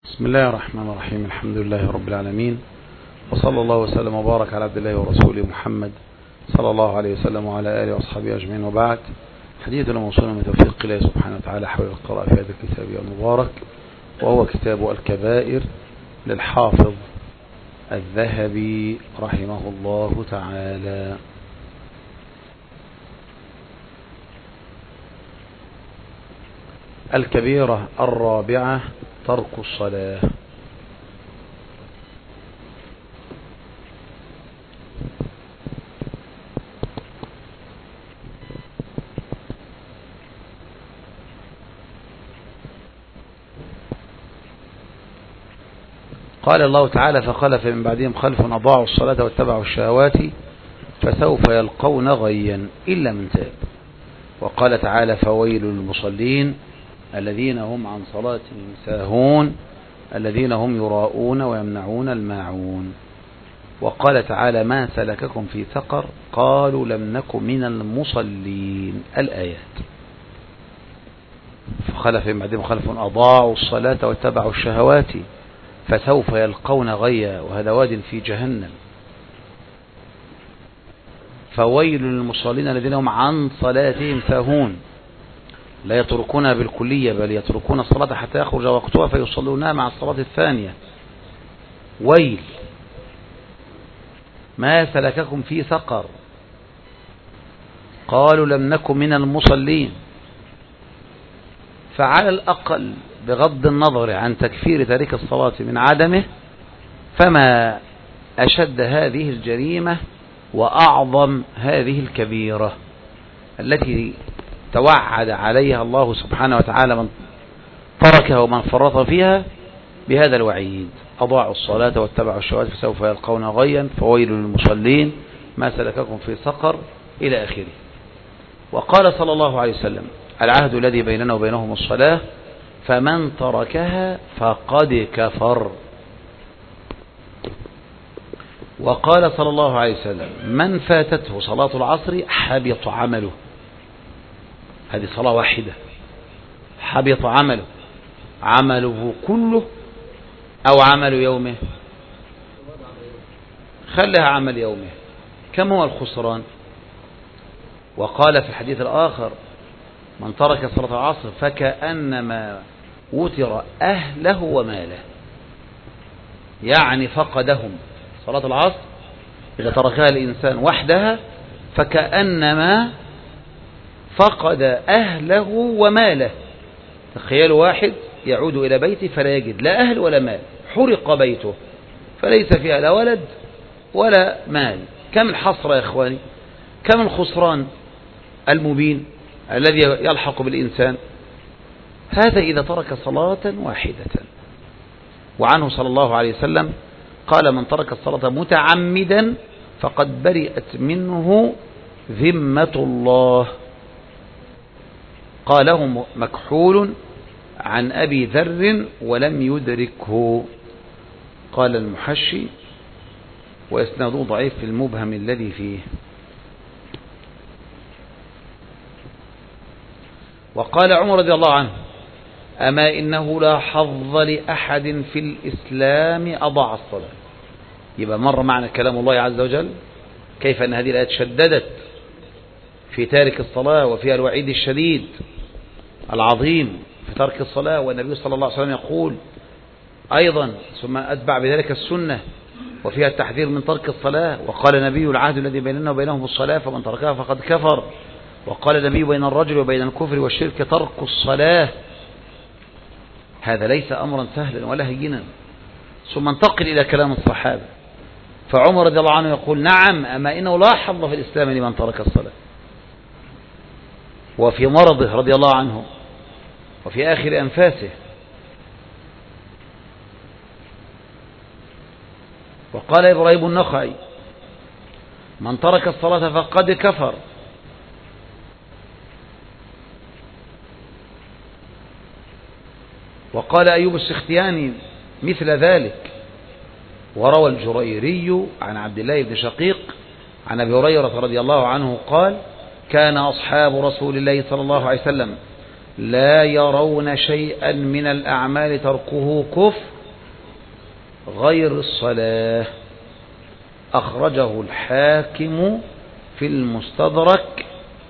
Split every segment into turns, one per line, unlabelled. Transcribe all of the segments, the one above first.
بسم الله الرحمن الرحيم. الحمد لله رب العالمين، وصلى الله وسلم وبارك على عبد الله ورسوله محمد صلى الله عليه وسلم وعلى آله وأصحابه أجمعين، وبعد. حديثنا موصول من توفيق الله سبحانه وتعالى حول القراءة في هذا الكتاب المبارك، وهو كتاب الكبائر للحافظ الذهبي رحمه الله تعالى. الكبيرة الرابعة ترك الصلاة. قال الله تعالى: فخلف من بعدهم خلف أضاعوا الصلاة واتبعوا الشهوات فسوف يلقون غيا إلا من تاب. وقال تعالى: فويل للمصلين الذين هم عن صلاتهم ساهون الذين هم يراءون ويمنعون الماعون. وقال تعالى: ما سلككم في سقر قالوا لم نك من المصلين. الآيات. فخلف من بعدهم خلف أضاعوا الصلاة واتبعوا الشهوات فسوف يلقون غيا، وهذا واد في جهنم. فويل للمصلين الذين هم عن صلاتهم ساهون، لا يتركونها بالكلية بل يتركون الصلاة حتى يخرج وقتها فيصلونها مع الصلاة الثانية. ويل. ما سلككم في سقر قالوا لم نكن من المصلين. فعلى الأقل بغض النظر عن تكفير تارك الصلاة من عدمه، فما أشد هذه الجريمة وأعظم هذه الكبيرة التي توعد عليها الله سبحانه وتعالى من تركها ومن فرط فيها بهذا الوعيد: أضاعوا الصلاة واتبعوا الشهوات فسوف يلقون غيا، فويل للمصلين، ما سلككم في سقر، إلى آخره. وقال صلى الله عليه وسلم: العهد الذي بيننا وبينهم الصلاة فمن تركها فقد كفر. وقال صلى الله عليه وسلم: من فاتته صلاة العصر حبط عمله. هذه صلاة واحدة، حبط عمله، عمله كله أو عمل يومه. خلها عمل يومه. كم هو الخسران؟ وقال في الحديث الآخر: من ترك صلاة العصر فكأنما وتر أهله وماله. يعني فقدهم. صلاة العصر إذا تركها الإنسان وحدها فكأنما فقد أهله وماله. تخيلوا واحد يعود إلى بيته فلا يجد لا أهل ولا مال، حرق بيته فليس فيها لا ولد ولا مال. كم الحسرة يا إخواني، كم الخسران المبين الذي يلحق بالإنسان. هذا إذا ترك صلاة واحدة. وعنه صلى الله عليه وسلم قال: من ترك الصلاة متعمدا فقد برئت منه ذمة الله. قاله مكحول عن أبي ذر ولم يدركه. قال المحشي: وإسناده ضعيف في المبهم الذي فيه. وقال عمر رضي الله عنه: أما إنه لا حظ لأحد في الإسلام أضاع الصلاة. يبقى مر معنا كلام الله عز وجل كيف أن هذه الآيات شددت في تارك الصلاة وفيها الوعيد الشديد العظيم في ترك الصلاة. والنبي صلى الله عليه وسلم يقول أيضا: ثم أتبع بذلك السنة، وفيها التحذير من ترك الصلاة. وقال النبي: العهد الذي بيننا وبينهم الصلاة فمن تركها فقد كفر. وقال النبي: بين الرجل وبين الكفر والشرك ترك الصلاة. هذا ليس أمرا سهلا ولا هينا. ثم انتقل إلى كلام الصحابة، فعمر رضي الله عنه يقول: نعم، أما إنه لا حظ في الإسلام لمن ترك الصلاة. وفي مرضه رضي الله عنه وفي آخر أنفاسه. وقال إبراهيم النخعي: من ترك الصلاة فقد كفر. وقال أيوب السختياني مثل ذلك. وروى الجريري عن عبد الله بن شقيق عن أبي هريرة رضي الله عنه قال: كان أصحاب رسول الله صلى الله عليه وسلم لا يرون شيئا من الأعمال تركه كفر غير الصلاة. أخرجه الحاكم في المستدرك،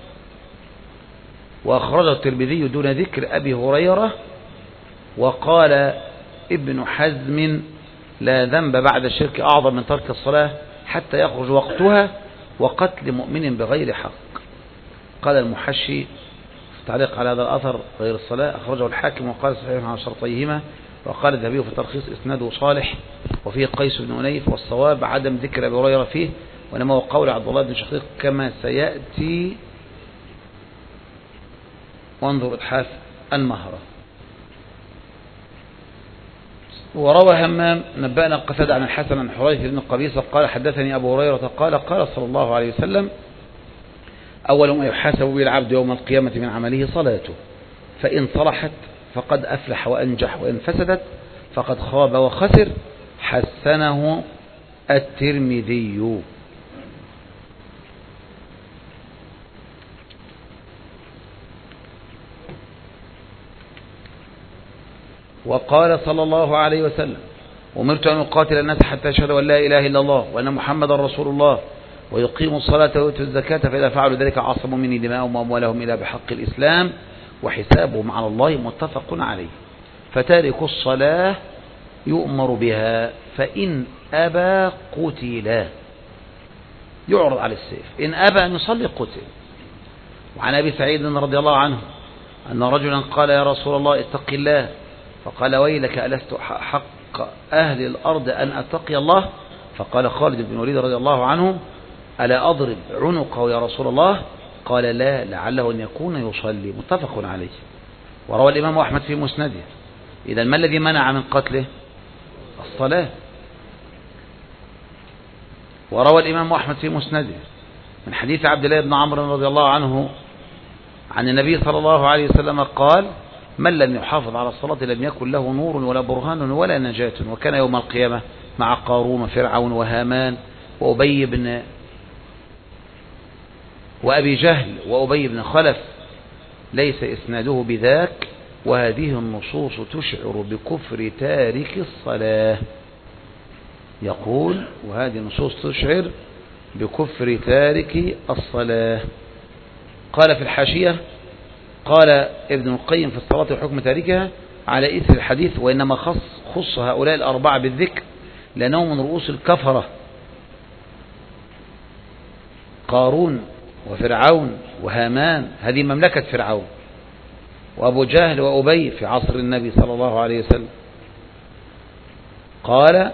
وأخرجه الترمذي دون ذكر أبي هريرة. وقال ابن حزم لا ذنب بعد الشرك أعظم من ترك الصلاة حتى يخرج وقتها وقتل مؤمن بغير حق. قال المحشي في تعليق على هذا الأثر غير الصلاة أخرجه الحاكم وقال صحيح على شرطيهما، وقال الذهبي في الترخيص إسناده صالح وفيه قيس بن أنيف، والصواب عدم ذكر أبي هريرة فيه، وإنما هو قول عبد الله بن شقيق كما سيأتي. وانظر إتحاف المهرة. وروى همام نبأنا قتادة عن الحسن عن حريث بن قبيصة قال حدثني أبو هريرة قال قال صلى الله عليه وسلم أول ما يحاسب به العبد يوم القيامة من عمله صلاته، فإن صلحت فقد أفلح وأنجح، وإن فسدت فقد خاب وخسر. حسنه الترمذي. وقال صلى الله عليه وسلم أمرت أن أقاتل الناس حتى يشهدوا أن لا إله إلا الله وأن محمدا رسول الله ويقيموا الصلاة ويؤتوا الزكاة، فإذا فعلوا ذلك عصموا مني دماءهم وأموالهم إلا بحق الإسلام وحسابهم على الله. متفق عليه. فتارك الصلاة يؤمر بها، فإن أبى قتل، يعرض على السيف. إن أبى أن يصلي قتل. وعن أبي سعيد رضي الله عنه أن رجلا قال يا رسول الله اتق الله، فقال ويلك ألست حق أهل الأرض أن أتقي الله؟ فقال خالد بن الوليد رضي الله عنه ألا أضرب عنقه يا رسول الله؟ قال لا، لعله أن يكون يصلي. متفق عليه. وروى الإمام أحمد في مسنده. إذا ما الذي منع من قتله؟ الصلاة. وروى الإمام أحمد في مسنده من حديث عبد الله بن عمرو رضي الله عنه عن النبي صلى الله عليه وسلم قال من لم يحافظ على الصلاة لم يكن له نور ولا برهان ولا نجاة. وكان يوم القيامة مع قارون وفرعون وهامان وأبي جهل وأبي بن خلف، ليس إسناده بذاك. وهذه النصوص تشعر بكفر تارك الصلاة. يقول وهذه النصوص تشعر بكفر تارك الصلاة. قال في الحاشية قال ابن القيم في الصلاة وحكم تاركها على إثر الحديث، وإنما خص هؤلاء الأربعة بالذكر لأنهم من رؤوس الكفرة، قارون وفرعون وهامان، هذه مملكة فرعون، وأبو جهل وأبي في عصر النبي صلى الله عليه وسلم. قال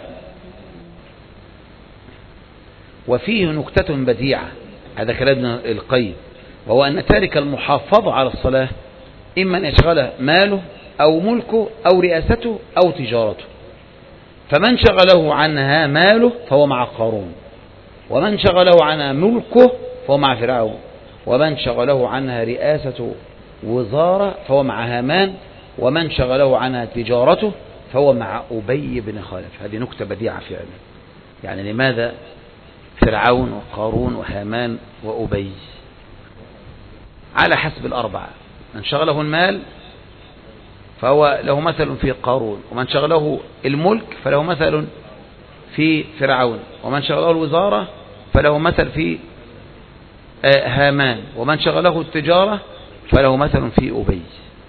وفيه نكتة بديعة، هذا كلام ابن القيم، وهو أن تارك المحافظة على الصلاة إما أن يشغله ماله أو ملكه أو رئاسته أو تجارته، فمن شغله عنها ماله فهو مع قارون، ومن شغله عنها ملكه فهو مع فرعون، ومن شغله عنها رئاسة وزارة فهو مع هامان، ومن شغله عنها تجارته فهو مع أبي بن خلف. هذه نكتة بديعة فعلا. يعني لماذا فرعون وقارون وهامان وأبي؟ على حسب الأربعة. من شغله المال فهو له مثل في قارون، ومن شغله الملك فله مثل في فرعون، ومن شغله الوزارة فله مثل في هامان، ومن شغله التجارة فله مثل في أبي.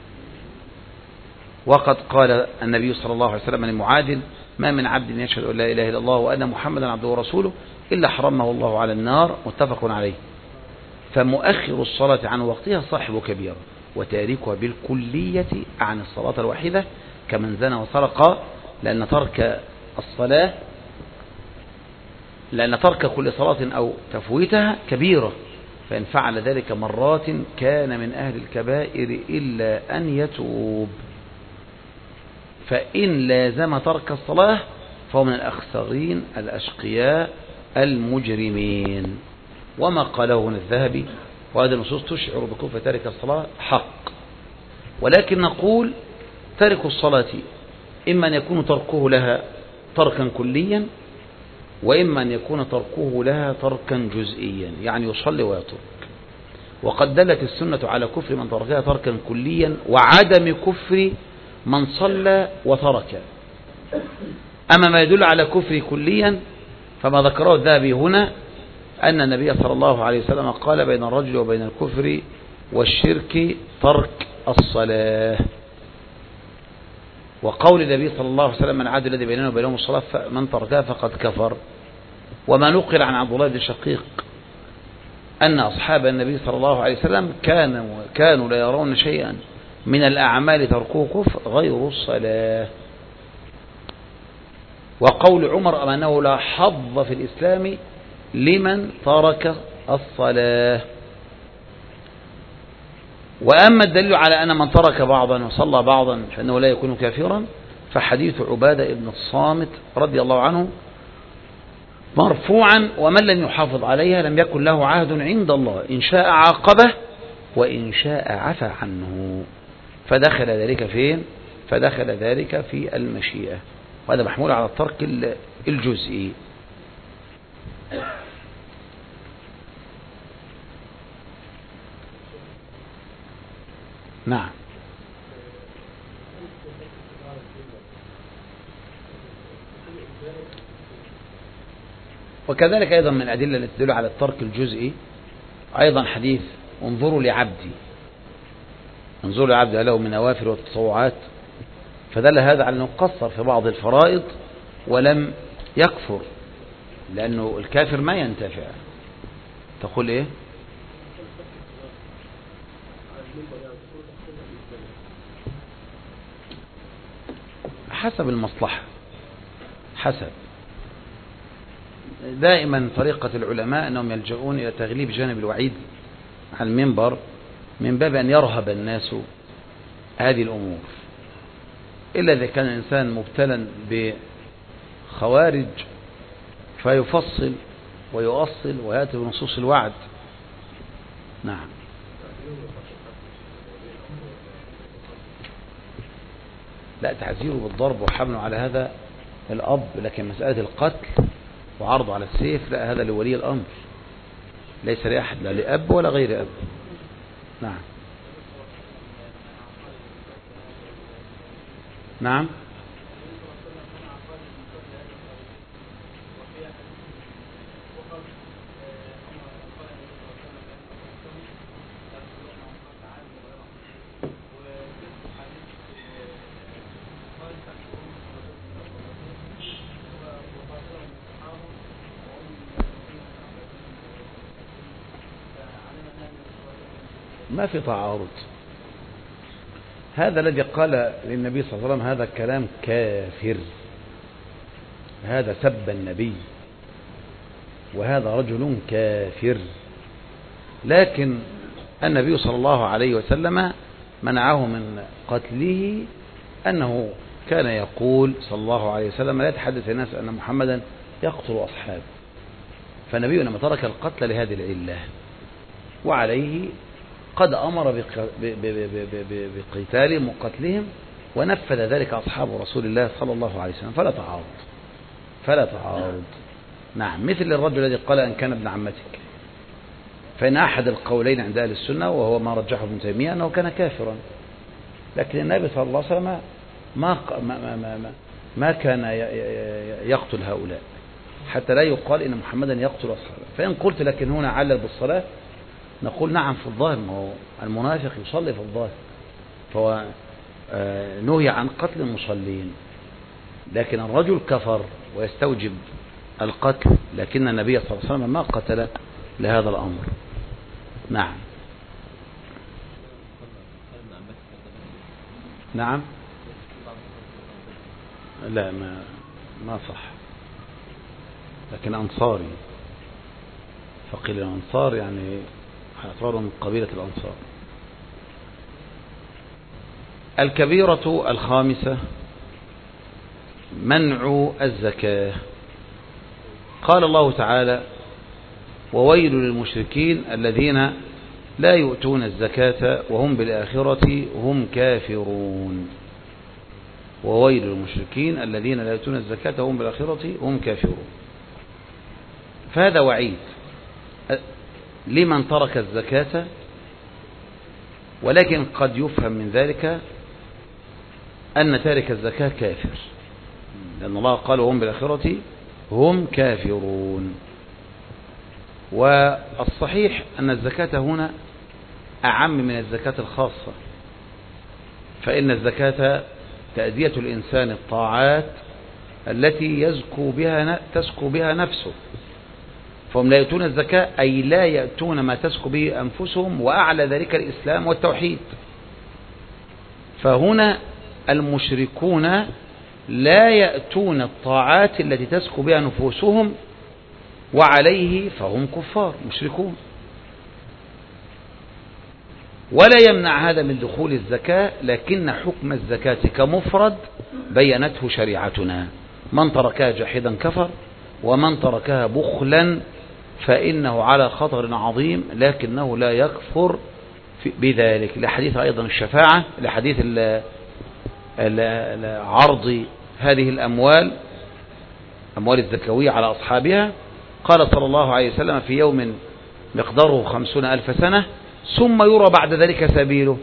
وقد قال النبي صلى الله عليه وسلم لمعاذ ما من عبد يشهد أن لا إله إلا الله وأن محمدا عبده ورسوله إلا حرمه الله على النار. متفق عليه. فمؤخر الصلاة عن وقتها صاحب كبيرة، وتاركها بالكلية عن الصلاة الواحدة كمن زنى وسرق، لأن ترك كل صلاة أو تفويتها كبيرة، فإن فعل ذلك مرات كان من أهل الكبائر إلا أن يتوب. فإن لازم ترك الصلاة فهو من الأخسرين الأشقياء المجرمين. وما قاله هنا الذهبي وهذه النصوص تشعر بكفر تارك الصلاة حق، ولكن نقول تارك الصلاة إما أن يكون تركه لها تركا كليا، وإما أن يكون تركه لها تركا جزئيا، يعني يصلي ويترك. وقد دلت السنة على كفر من تركها تركا كليا وعدم كفر من صلى وترك. أما ما يدل على كفر كليا فما ذكره الذهبي هنا أن النبي صلى الله عليه وسلم قال بين الرجل وبين الكفر والشرك ترك الصلاة. وقول النبي صلى الله عليه وسلم من عاد الذي بيننا وبينهم الصلاة من تركها فقد كفر. وما نقل عن عبد الله بن شقيق أن أصحاب النبي صلى الله عليه وسلم كانوا لا يرون شيئا من الأعمال تركوه كفر غير الصلاة. وقول عمر أنه لا حظ في الإسلام لمن ترك الصلاة. وأما الدليل على أن من ترك بعضا وصلى بعضا فإنه لا يكون كافرا فحديث عبادة ابن الصامت رضي الله عنه مرفوعا ومن لم يحافظ عليها لم يكن له عهد عند الله إن شاء عاقبه وإن شاء عفى عنه. فدخل ذلك فين؟ فدخل ذلك في المشيئة، وهذا محمول على الترك الجزئي. نعم. وكذلك أيضا من الأدلة التي تدل على الترك الجزئي أيضا حديث انظروا لعبدي له من نوافل والتطوعات، فدل هذا على أنه قصر في بعض الفرائض ولم يكفر، لأنه الكافر ما ينتفع. تقول إيه؟ حسب المصلحة، حسب. دائما طريقة العلماء أنهم يلجؤون إلى تغليب جانب الوعيد على المنبر من باب أن يرهب الناس هذه الأمور، إلا إذا كان الإنسان مبتلا بخوارج فيفصل ويؤصل ويأتي بنصوص الوعد. نعم. لا، تعزيره بالضرب وحمله على هذا الأب، لكن مسألة القتل وعرضه على السيف لا، هذا لولي الأمر، ليس لأحد، لا لأب ولا غير أب. نعم. نعم. ما في تعارض. هذا الذي قال للنبي صلى الله عليه وسلم هذا الكلام كافر، هذا سب النبي، وهذا رجل كافر، لكن النبي صلى الله عليه وسلم منعه من قتله، أنه كان يقول صلى الله عليه وسلم لا يتحدث الناس أن محمدا يقتل أصحابه، فالنبي لما ترك القتل لهذه العلة، وعليه قد أمر بقتالهم وقتلهم، ونفذ ذلك أصحاب رسول الله صلى الله عليه وسلم، فلا تعارض. نعم. مثل الرجل الذي قال أن كان ابن عمتك، فإن أحد القولين عند أهل السنة وهو ما رجحه ابن تيمية أنه كان كافرا، لكن النبي صلى الله عليه وسلم ما كان يقتل هؤلاء حتى لا يقال إن محمدا يقتل أصحابه. فإن قلت لكن هنا علل بالصلاة، نقول نعم في الظاهر، ما هو المنافق يصلي في الظاهر، فهو نهي عن قتل المصلين، لكن الرجل كفر ويستوجب القتل، لكن النبي صلى الله عليه وسلم ما قتل لهذا الأمر. نعم. نعم. لا، ما صح، لكن أنصاري، فقيل الأنصار يعني اعتباره من قبيلة الأنصار. الكبيرة الخامسة منع الزكاة. قال الله تعالى وويل للمشركين الذين لا يؤتون الزكاة وهم بالآخرة هم كافرون. وويل للمشركين الذين لا يؤتون الزكاة وهم بالآخرة هم كافرون. فهذا وعيد لمن ترك الزكاة ولكن قد يفهم من ذلك أن تارك الزكاة كافر، لأن الله قال وهم بالآخرة هم كافرون. والصحيح أن الزكاة هنا أعم من الزكاة الخاصة، فإن الزكاة تأدية الإنسان الطاعات التي تزكو بها نفسه، فهم لا يأتون الزكاة أي لا يأتون ما تزكو به أنفسهم، وأعلى ذلك الإسلام والتوحيد. فهنا المشركون لا يأتون الطاعات التي تزكو بها نفوسهم، وعليه فهم كفار مشركون. ولا يمنع هذا من دخول الزكاة، لكن حكم الزكاة كمفرد بينته شريعتنا: من تركها جاحدا كفر، ومن تركها بخلا فإنه على خطر عظيم، لكنه لا يكفر بذلك. لحديث أيضا الشفاعة، لحديث عرض هذه الأموال الزكوية على أصحابها. قال صلى الله عليه وسلم: في يوم مقداره 50,000 سنة ثم يرى بعد ذلك سبيله،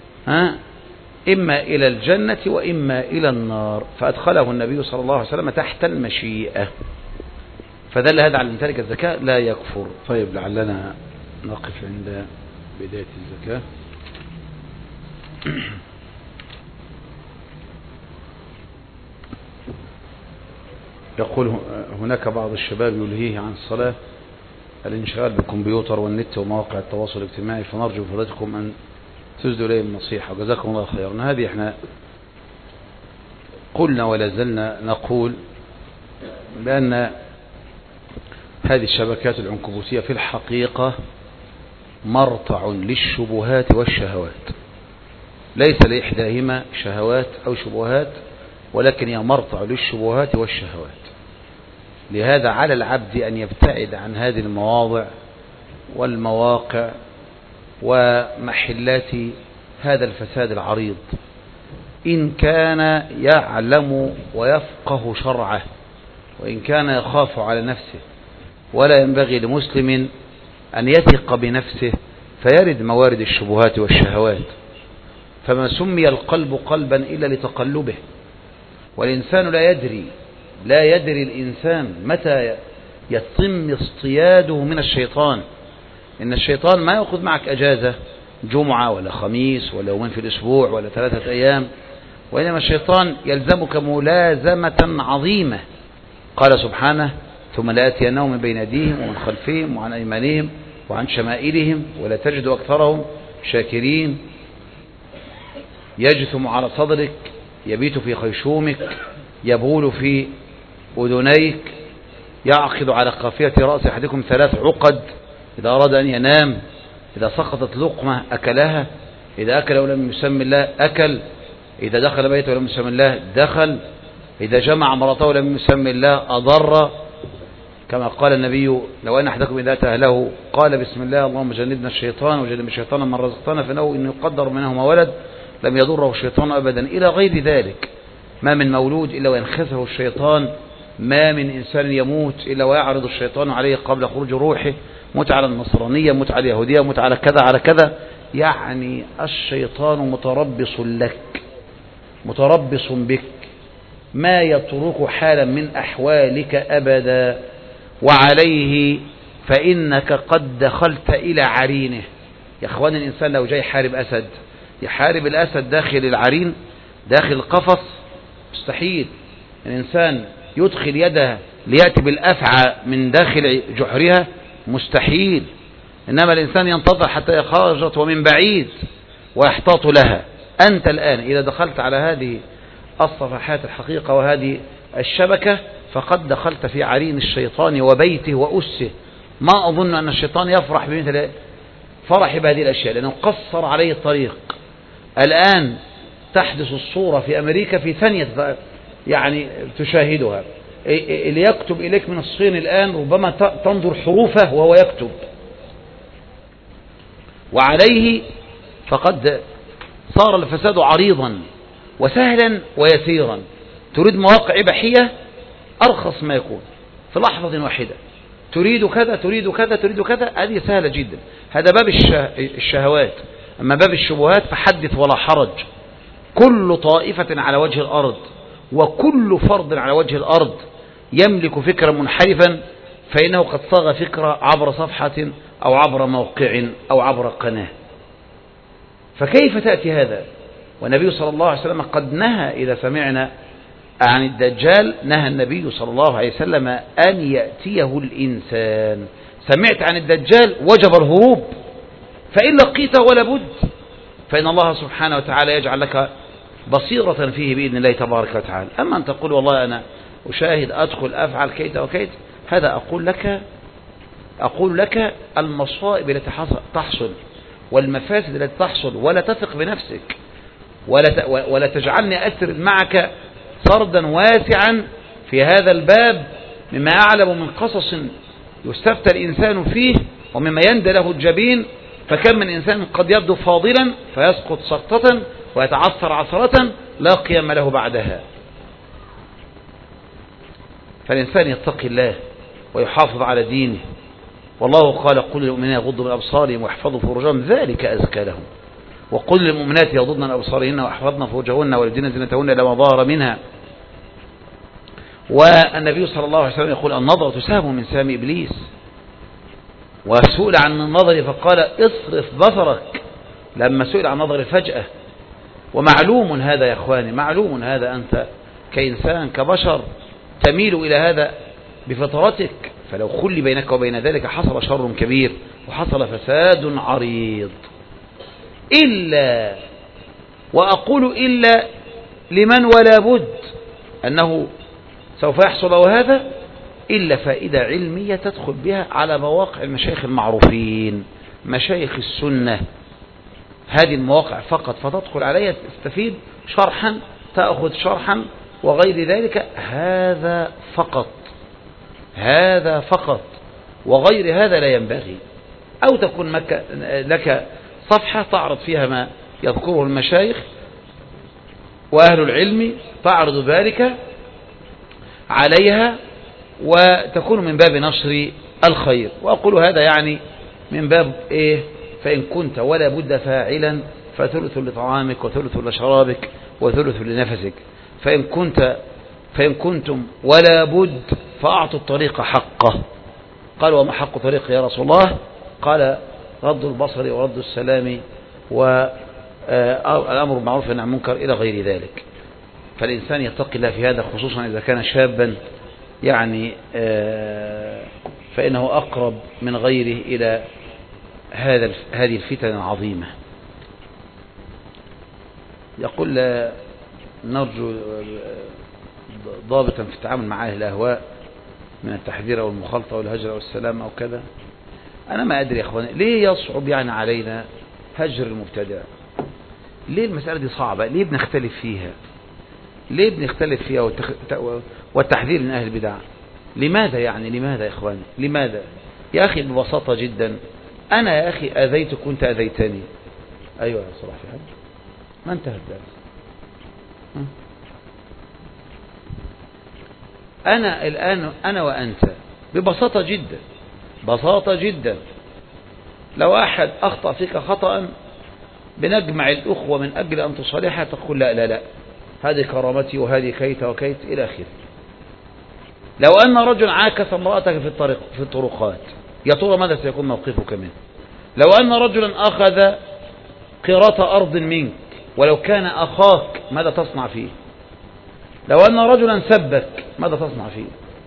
إما إلى الجنة وإما إلى النار، فأدخله النبي صلى الله عليه وسلم تحت المشيئة. فدل هذا على أن تارك الزكاة لا يكفر. طيب، لعلنا نقف عند بداية الزكاة. يقول هناك بعض الشباب يلهيه عن الصلاة الانشغال بالكمبيوتر والنت ومواقع التواصل الاجتماعي، فنرجو فضلاتكم أن تسدوا إليه النصيحة، وجزاكم الله خيرا. هذه احنا قلنا ولا زلنا نقول بأن هذه الشبكات العنكبوتية في الحقيقة مرتع للشبهات والشهوات، ليس لإحداهما شهوات أو شبهات، ولكن هي مرتع للشبهات والشهوات. لهذا على العبد أن يبتعد عن هذه المواضع والمواقع ومحلات هذا الفساد العريض، إن كان يعلم ويفقه شرعه، وإن كان يخاف على نفسه. ولا ينبغي لمسلم أن يثق بنفسه فيرد موارد الشبهات والشهوات، فما سمي القلب قلبا إلا لتقلبه، والإنسان لا يدري الإنسان متى يتم اصطياده من الشيطان. إن الشيطان ما يأخذ معك أجازة جمعة ولا خميس ولا يومين في الأسبوع ولا 3 أيام، وإنما الشيطان يلزمك ملازمة عظيمة. قال سبحانه: ثم لآتينهم من بين أيديهم ومن خلفهم وعن أيمانهم وعن شمائلهم ولا تجد أكثرهم شاكرين. يجثم على صدرك، يبيت في خيشومك، يبول في أذنيك، يعقد على قافية رأس أحدكم 3 عقد إذا أراد أن ينام. إذا سقطت لقمة أكلها، إذا أكل ولم يسمي الله أكل، إذا دخل بيته ولم يسمي الله دخل، إذا جمع امرأته ولم يسمي الله أضر. كما قال النبي: لو أن أحدكم إذا أتى أهله قال بسم الله اللهم جنبنا الشيطان وجنب الشيطان من رزقتنا فإنه إن يقدر منهما ولد لم يضره الشيطان أبدا، إلى غير ذلك. ما من مولود إلا وينخسه الشيطان، ما من إنسان يموت إلا ويعرض الشيطان عليه قبل خروج روحه، مت على النصرانية، مت على اليهودية، مت على كذا على كذا. يعني الشيطان متربص لك، متربص بك، ما يترك حالا من أحوالك أبدا. وعليه فإنك قد دخلت إلى عرينه. يا أخوان، الإنسان لو جاي يحارب أسد، يحارب الأسد داخل العرين، داخل القفص، مستحيل. الإنسان يدخل يده ليأتي بالأفعى من داخل جحرها، مستحيل. إنما الإنسان ينتظر حتى يخرجت ومن بعيد ويحتاط لها. أنت الآن إذا دخلت على هذه الصفحات الحقيقة وهذه الشبكة فقد دخلت في عرين الشيطان وبيته وأسه. ما أظن أن الشيطان يفرح بمثل فرح بهذه الأشياء، لأنه قصر عليه الطريق. الآن تحدث الصورة في أمريكا في ثانية يعني تشاهدها. اللي يكتب إليك من الصين الآن ربما تنظر حروفه وهو يكتب. وعليه فقد صار الفساد عريضا وسهلا ويسيرا. تريد مواقع إباحية أرخص ما يكون في لحظة واحدة، تريد كذا تريد كذا تريد كذا، هذه سهلة جدا. هذا باب الشهوات. أما باب الشبهات فحدث ولا حرج. كل طائفة على وجه الأرض وكل فرد على وجه الأرض يملك فكرا منحرفا فإنه قد صاغ فكرة عبر صفحة أو عبر موقع أو عبر قناة. فكيف تأتي هذا والنبي صلى الله عليه وسلم قد نهى؟ إذا سمعنا عن الدجال نهى النبي صلى الله عليه وسلم أن يأتيه الإنسان. سمعت عن الدجال وجب الهروب، فإن لقيته ولا بد، فإن الله سبحانه وتعالى يجعل لك بصيرة فيه بإذن الله تبارك وتعالى. أما أن تقول والله أنا أشاهد أدخل أفعل كيت وكيت، هذا أقول لك المصائب التي تحصل والمفاسد التي تحصل، ولا تثق بنفسك ولا تجعلني أسرد معك سردا واسعا في هذا الباب مما أعلم من قصص يستفتى الإنسان فيه ومما يندى له الجبين. فكم من إنسان قد يبدو فاضلا فيسقط سقطة ويتعثر عثرة لا قيام له بعدها. فالإنسان يتقي الله ويحافظ على دينه، والله قال قل للمؤمنين يغضوا من أبصارهم ويحفظوا فروجهم ذلك أزكى لهم، وقل للمؤمنات يغضضن من أبصارهن ويحفظن فروجهن ويبدين زينتهن إلى ما ظهر منها. والنبي صلى الله عليه وسلم يقول النظرة سهم من سهم إبليس. وسئل عن النظر فقال اصرف بصرك لما سئل عن نظر الفجأة. ومعلوم هذا يا إخواني، معلوم هذا، أنت كإنسان كبشر تميل إلى هذا بفطرتك، فلو خلي بينك وبين ذلك حصل شر كبير وحصل فساد عريض. إلا وأقول إلا لمن ولا بد أنه سوف يحصل هذا، إلا فائدة علمية تدخل بها على مواقع المشايخ المعروفين، مشايخ السنة، هذه المواقع فقط، فتدخل عليها تستفيد شرحا، تأخذ شرحا وغير ذلك. هذا فقط وغير هذا لا ينبغي. أو تكون لك صفحة تعرض فيها ما يذكره المشايخ وأهل العلم، تعرض ذلك عليها وتكون من باب نشر الخير. وأقول هذا يعني من باب إيه؟ فإن كنت ولا بد فاعلا فثلث لطعامك وثلث لشرابك وثلث لنفسك. فإن كنتم ولا بد فأعطوا الطريق حقه. قال وما حق طريق يا رسول الله؟ قال رد البصر ورد السلام والأمر بالمعروف والنهي عن المنكر إلى غير ذلك. فالإنسان يتقي الله في هذا، خصوصا إذا كان شابا يعني، فإنه أقرب من غيره إلى هذه الفتن العظيمة. يقول نرجو ضابطا في التعامل مع أهل الأهواء من التحذير أو المخالطة أو الهجر أو السلام أو كذا. أنا ما أدري يا أخواني ليه يصعب يعني علينا هجر المبتدع. ليه المسألة دي صعبة؟ ليه بنختلف فيها؟ والتحذير من أهل البدع لماذا يعني؟ لماذا يا إخواني؟ لماذا يا أخي؟ ببساطة جدا، أنا يا أخي أذيتك وأنت أذيتني. أيوة يا صلاح، في حد ما انتهى الدرس. أنا الآن أنا وأنت ببساطة جدا لو أحد أخطأ فيك خطأ بنجمع الأخوة من أجل أن تصالحها، تقول لا هذه كرامتي وهذه كيت وكيت إلى آخره. لو أن رجل عاكس امرأتك في الطرقات، يا ترى ماذا سيكون موقفك منه؟ لو أن رجلا أخذ قيراط أرض منك ولو كان أخاك، ماذا تصنع فيه؟ لو أن رجلا سبك، ماذا تصنع فيه؟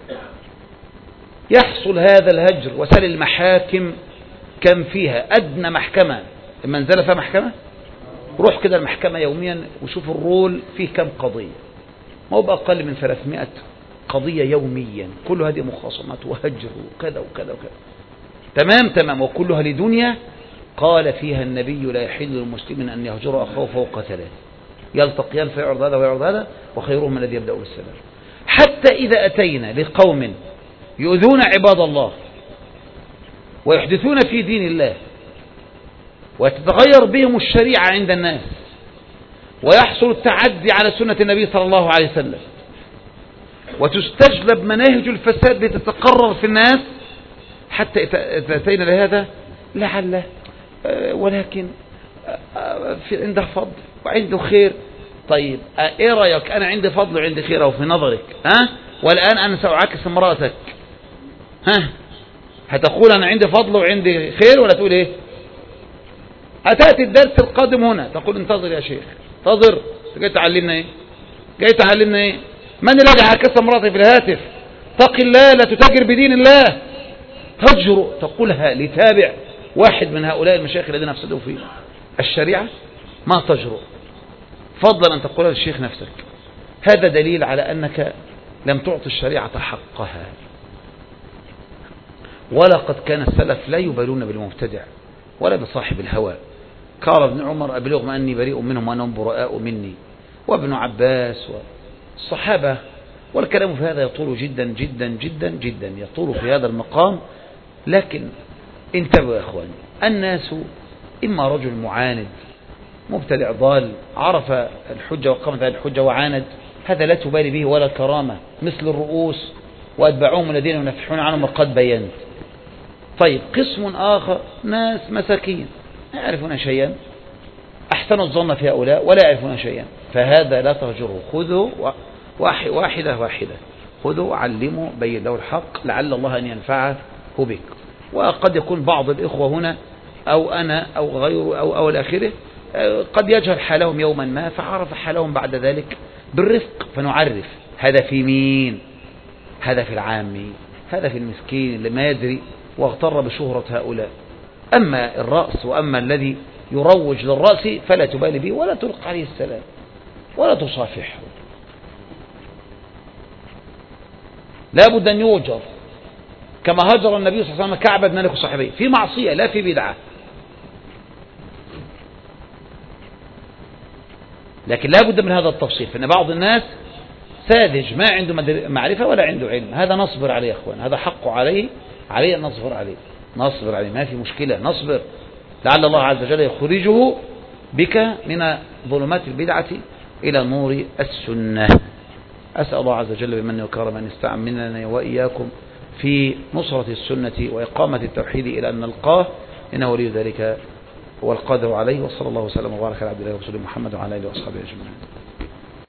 يحصل هذا الهجر. وسال المحاكم كم فيها أدنى محكمة المنزلة فيها محكمة، روح كده المحكمة يوميا وشوف الرول فيه كم قضية، ما هو بأقل من 300 قضية يوميا، كل هذه مخاصمات وهجر وكذا وكذا وكذا، تمام، وكلها لدنيا. قال فيها النبي لا يحل للمسلم أن يهجر أخاه فوق 3، يلتقيان فيعرض هذا ويعرض هذا، وخيرهم الذي يبدأ بالسلام. حتى إذا أتينا لقوم يؤذون عباد الله ويحدثون في دين الله وتتغير بهم الشريعة عند الناس ويحصل التعدي على سنة النبي صلى الله عليه وسلم وتستجلب مناهج الفساد لتتقرر في الناس، حتى إذا أتينا لهذا لعل ولكن في عنده فضل وعنده خير. طيب ايه رأيك؟ انا عندي فضل وعندي خير او في نظرك، والان انا سأعاكس امرأتك، هتقول انا عندي فضل وعندي خير ولا تقول ايه؟ اتأتي الدرس القادم هنا تقول انتظر يا شيخ انتظر، جاي تعلمنا ايه؟ جاي تعلمنا ايه؟ من الذي عاكس امرأتي في الهاتف؟ اتق الله لا تتاجر بدين الله. تجرؤ تقولها لتابع واحد من هؤلاء المشايخ الذين افسدوا في الشريعة؟ ما تجرؤ، فضلا أن تقولها للشيخ نفسك. هذا دليل على أنك لم تعطي الشريعة حقها. ولقد كان السلف لا يبالون بالمبتدع ولا بصاحب الهوى. قال ابن عمر أبلغهم أني بريء منهم وأنهم براء مني، وابن عباس والصحابة. والكلام في هذا يطول جدا جدا جدا جدا، يطول في هذا المقام. لكن انتبهوا يا أخواني، الناس إما رجل معاند مبتدع ضال عرف الحجة وقامت على الحجة وعاند، هذا لا تبالي به ولا كرامة، مثل الرؤوس وأتبعوهم الذين ينفحون عنهم وقد بينت. طيب قسم آخر ناس مساكين لا يعرفون شيئا، أحسنوا الظن في هؤلاء ولا يعرفون شيئا، فهذا لا تهجره، خذوا واحدة واحدة، خذوا علموا بين له الحق لعل الله أن ينفعه بك. وقد يكون بعض الإخوة هنا أو أنا أو غيره أو الآخره قد يجهل حالهم يوما ما، فعرف حالهم بعد ذلك بالرفق، فنعرف هذا في مين، هذا في العامي، هذا في المسكين اللي ما يدري واغتر بشهرة هؤلاء. أما الرأس وأما الذي يروج للرأس فلا تبالي به ولا تلقى عليه السلام ولا تصافحه. لا بد أن يوجر كما هجر النبي صلى الله عليه وسلم كعب بن مالك وصحبه في معصية لا في بدعة. لكن لا بد من هذا التفصيل، فإن بعض الناس ساذج ما عنده معرفة ولا عنده علم، هذا نصبر عليه يا أخوان، هذا حق عليه أن نصبر عليه، نصبر عليه ما في مشكلة، نصبر لعل الله عز وجل يخرجه بك من ظلمات البدعة إلى نور السنة. أسأل الله عز وجل بمن وكرم أن يستعملنا وإياكم في نصرة السنة وإقامة التوحيد إلى أن نلقاه، إنه ولي ذلك والقادر عليه. وصلى الله وسلم وبارك على عبد الله ورسوله محمد وعلى آله وأصحابه أجمعين.